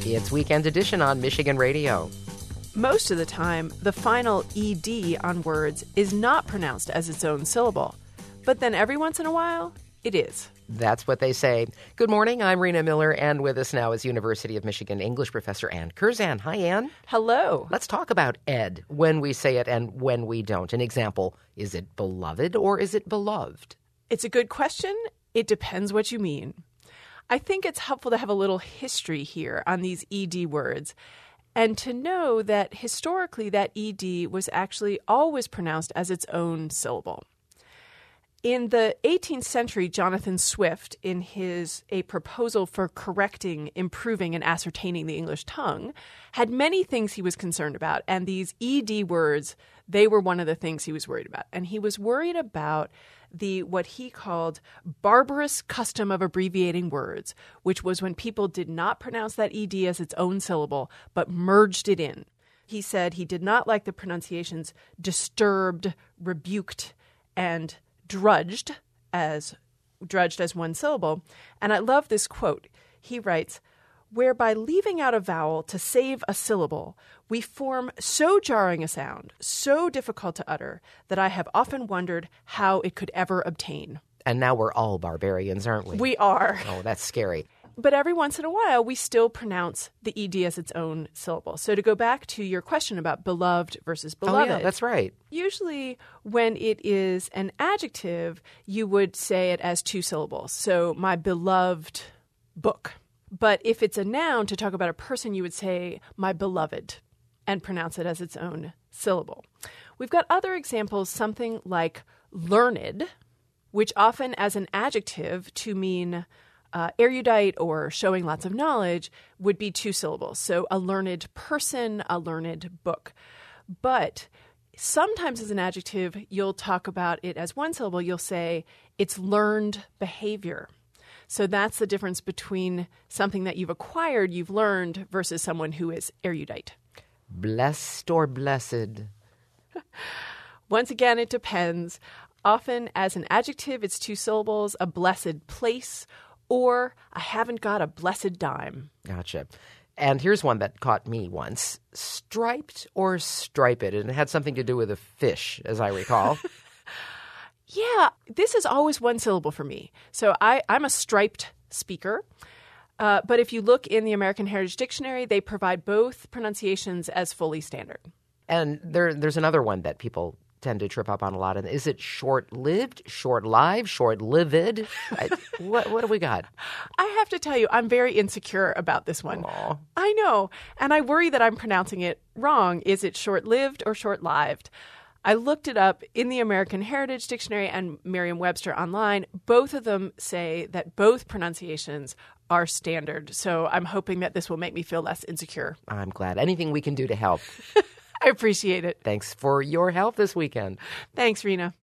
It's Weekend Edition on Michigan Radio. Most of the time, the final ED on words is not pronounced as its own syllable. But then every once in a while, it is. That's what they say. Good morning, I'm Rena Miller, and with us now is University of Michigan English professor Ann Curzan. Hi, Ann. Hello. Let's talk about ed, when we say it and when we don't. An example, is it beloved or is it beloved? It's a good question. It depends what you mean. I think it's helpful to have a little history here on these ED words and to know that historically that ED was actually always pronounced as its own syllable. In the 18th century, Jonathan Swift, in his A Proposal for Correcting, Improving, and Ascertaining the English Tongue, had many things he was concerned about. And these ED words, they were one of the things he was worried about. And he was worried about what he called barbarous custom of abbreviating words, which was when people did not pronounce that ED as its own syllable, but merged it in. He said he did not like the pronunciations disturbed, rebuked, and drudged as one syllable. And I love this quote. He writes, "Whereby leaving out a vowel to save a syllable, we form so jarring a sound, so difficult to utter, that I have often wondered how it could ever obtain." And now we're all barbarians, aren't we? We are. Oh, that's scary. But every once in a while, we still pronounce the ED as its own syllable. So to go back to your question about beloved versus beloved. Oh, yeah, that's right. Usually when it is an adjective, you would say it as two syllables. So my beloved book. But if it's a noun to talk about a person, you would say my beloved and pronounce it as its own syllable. We've got other examples, something like learned, which often as an adjective to mean erudite or showing lots of knowledge would be two syllables. So a learned person, a learned book. But sometimes as an adjective, you'll talk about it as one syllable. You'll say it's learned behavior. So that's the difference between something that you've acquired, you've learned, versus someone who is erudite. Blessed or blessed? Once again, it depends. Often as an adjective, it's two syllables, a blessed place, or I haven't got a blessed dime. Gotcha. And here's one that caught me once. Striped or striped? And it had something to do with a fish, as I recall. Yeah, this is always one syllable for me. So I'm a striped speaker. But if you look in the American Heritage Dictionary, they provide both pronunciations as fully standard. And there's another one that people tend to trip up on a lot. And is it short-lived, short-lived, short-livid? What do we got? I have to tell you, I'm very insecure about this one. Aww. I know. And I worry that I'm pronouncing it wrong. Is it short-lived or short-lived? I looked it up in the American Heritage Dictionary and Merriam-Webster online. Both of them say that both pronunciations are standard. So I'm hoping that this will make me feel less insecure. I'm glad. Anything we can do to help. I appreciate it. Thanks for your help this weekend. Thanks, Rena.